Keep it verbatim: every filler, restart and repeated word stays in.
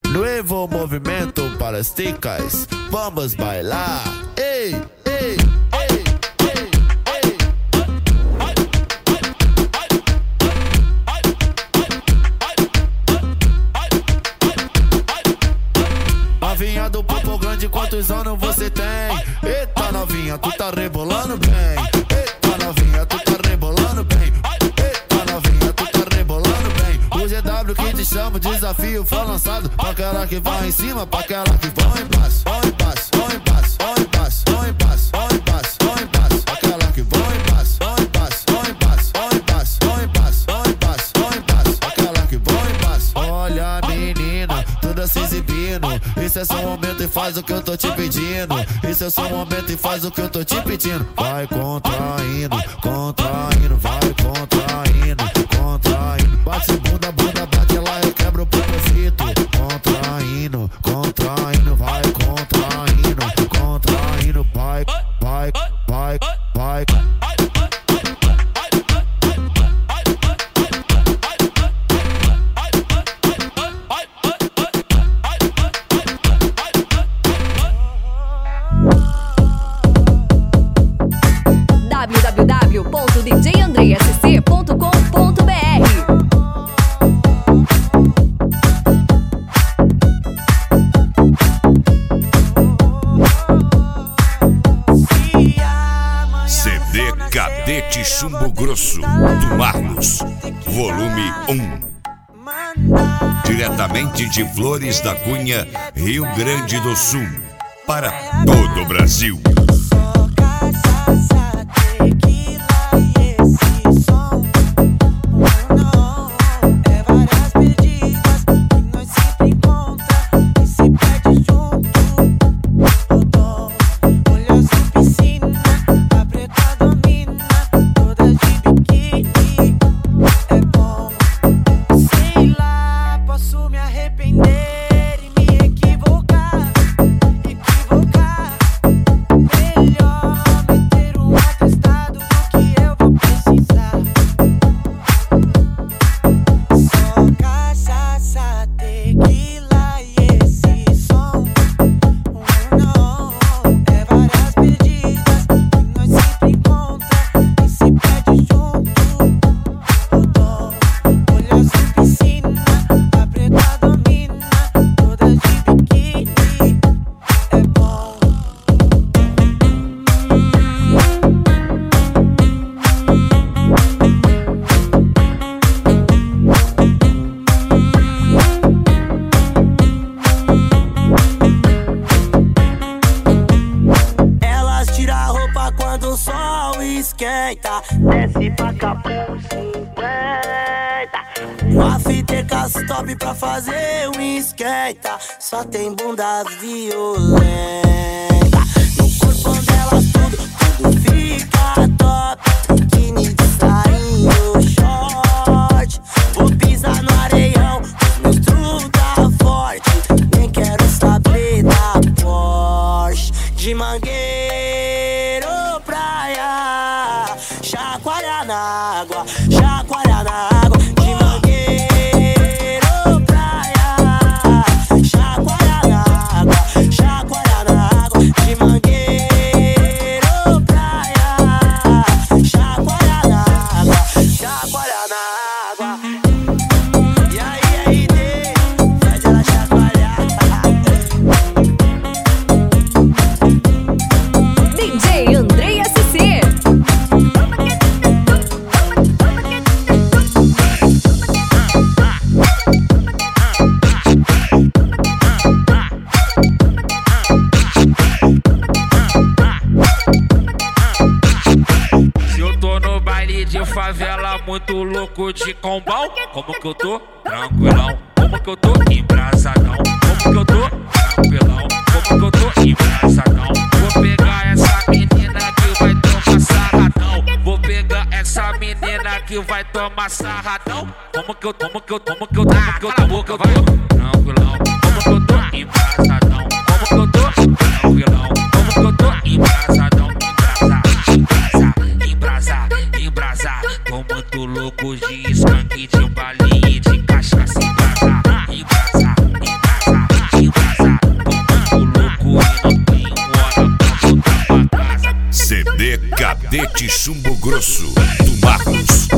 Nuevo movimento para as ticas, vamos bailar. Ei, ei, ei, ei, ei. Novinha do Popo Grande, quantos anos você tem? Eita novinha, tu tá rebolando bem. Eita novinha, tu tá rebolando bem. Eita novinha, tu tá rebolando bem. O G W que te chama, o desafio foi lançado. Pra aquela que vai em cima, pra aquela que vai embaixo. Vai embaixo, vai embaixo, vai embaixo, vai embaixo, vai embaixo, vai embaixo. Aquela que vai embaixo, vai embaixo, vai embaixo, vai embaixo, vai embaixo, vai embaixo, vai embaixo. Aquela que vai embaixo. Olha menina, toda se exibindo. Esse é seu momento e faz o que eu tô te pedindo. Esse é seu momento e faz o que eu tô te pedindo. Vai contraindo, contraindo, vai contraindo, contraindo. Bate bunda, bunda, bate lá, eu quebro o propósito. Contraindo, contraindo, vai contraindo, contraindo, vai, vai, vai, vai. w w w ponto d j andrei s c ponto com ponto b r. C D Cadete Chumbo Grosso do Marlos, volume um. Diretamente de Flores da Cunha, Rio Grande do Sul, para todo o Brasil. Desce pra capuz cinquenta. Uma fita stop pra fazer um esquenta. Só tem bunda violenta. No corpo delas tudo, tudo fica top. Biquíni de sainho, short. Vou pisar no areião, os meus truta forte. Nem quero saber da Porsche. De Mangueiro praia, chacoalhar na água, chacoalhar na água. De Mangueiro praia, chacoalhar na água, chacoalhar na água. De Mangueiro praia, chacoalhar na água, chacoalhar na água. E aí, aí, D, faz ela chacoalhar. D J Andrei S C. Se eu tô no baile de favela, muito louco de combão, como que eu tô? Tranquilão. Como que eu tô? Embrasadão. Como que eu tô? Tranquilão. Como que eu tô? Embrasadão. Vou pegar essa menina que vai tomar sarradão. Vou pegar essa menina que vai tomar sarradão. Como que eu, como que eu, como que eu, como que eu, como que eu tô? Tranquilão. Como que eu tô? Embrasadão. Como que eu tô? Tranquilão. Como que eu tô? Embrasadão. Embrasar, embrasar, embrasar. Tô muito louco de skunk, de balinha, de cachaça. Embrasar, embrasar, embrasar. Decadete Chumbo Grosso do Marcos.